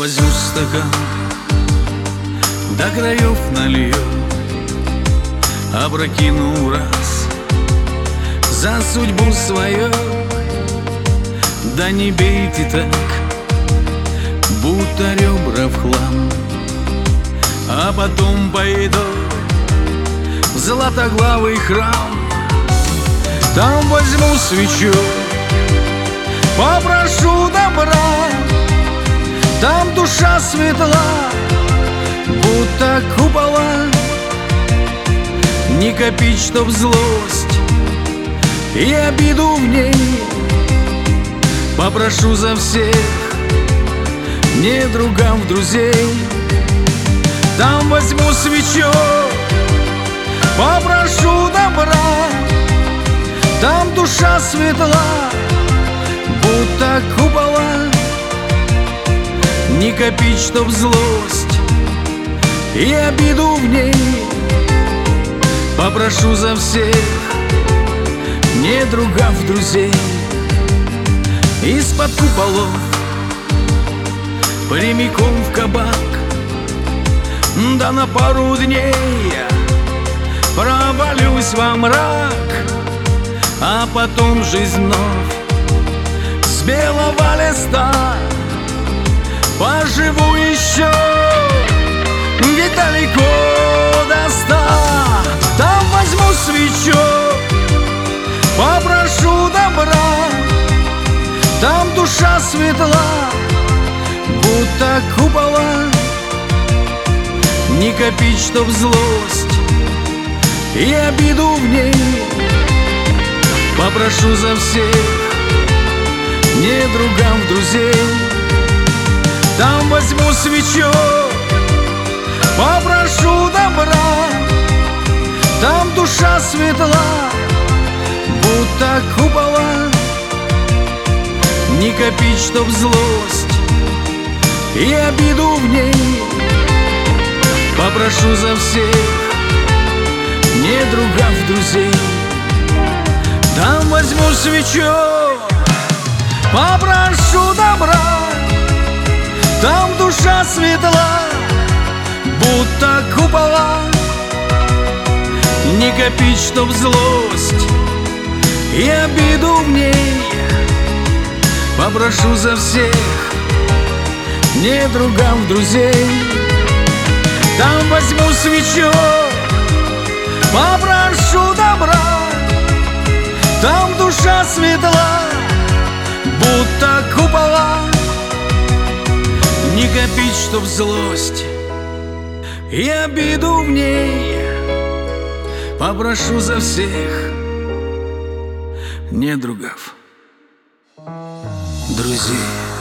возьму стакан, до краев налью, опрокину раз за судьбу свою. Да не бейте так, будто ребра в хлам, а потом пойду в златоглавый храм. Там возьму свечу, попрошу добра, там душа светла, будто купола. Не копить, чтоб злость и обиду в ней. Попрошу за всех недругам друзей. Там возьму свечу, попрошу добра, там душа светла, будто купола. Не копить, чтоб злость и обиду в ней. Попрошу за всех недругав друзей. Из-под куполов прямиком в кабак, да на пару дней я провалюсь во мрак. А потом жизнь вновь с белого листа поживу еще, ведь далеко до 100. Там возьму свечу, попрошу добра, там душа светла, будто купола. Не копить, чтоб злость и обиду в ней. Попрошу за всех недругам друзей. Там возьму свечу, попрошу добра, там душа светла, будто купола. Не копить, чтоб злость и обиду в ней. Попрошу за всех недругав друзей. Там возьму свечу, попрошу добра, там душа светла, будто купола. Не копить, чтоб злость и обиду в ней. Попрошу за всех недругав друзей. Там возьму свечу, попрошу добра, там душа светла, будто купола. Не копить, чтоб злость и обиду в ней. Попрошу за всех недругав друзей.